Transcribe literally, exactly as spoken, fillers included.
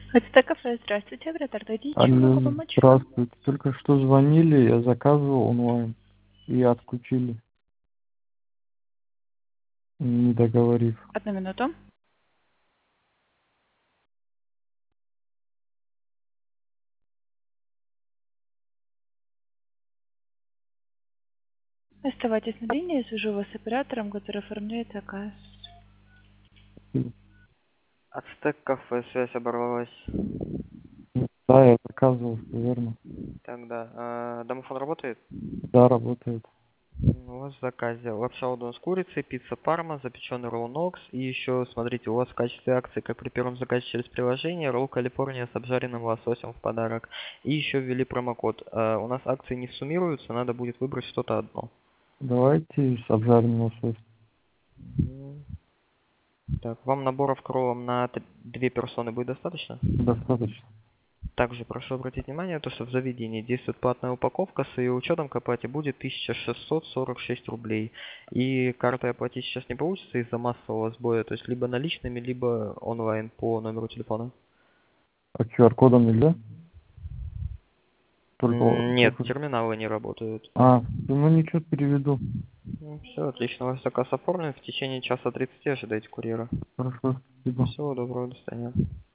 Это кафе, здравствуйте, оператор, дойдите, чем могу Алло, помочь? здравствуйте. Только что звонили, я заказывал онлайн и отключили, не договорив. Одну минуту. Оставайтесь на линии, я свяжу вас с оператором, который оформляет заказ. Ацтек кафе, связь оборвалась. Да, я заказывал, всё верно. Тогда, а, домофон работает? Да, работает. У вас в заказе лапша удон с курицей, пицца парма, запеченный ролл Нокс. И еще, смотрите, у вас в качестве акции, как при первом заказе через приложение, ролл Калифорния с обжаренным лососем в подарок. И еще ввели промокод. А, у нас акции не суммируются, надо будет выбрать что-то одно. Давайте с обжаренным лососем. Мгм. Так, вам наборов к роллам на т- две персоны будет достаточно? Достаточно. Также прошу обратить внимание, то, что в заведении действует платная упаковка, с ее учетом к оплате будет тысяча шестьсот сорок шесть рублей. И картой оплатить сейчас не получится из-за массового сбоя, то есть либо наличными, либо онлайн по номеру телефона. А ку ар-кодом нельзя? Только, М, Нет, только... терминалы не работают. А, ну ничего, переведу. Все, отлично, у вас заказ оформлен. В течение часа тридцати ожидайте курьера. Хорошо, спасибо. Всего доброго, до свидания.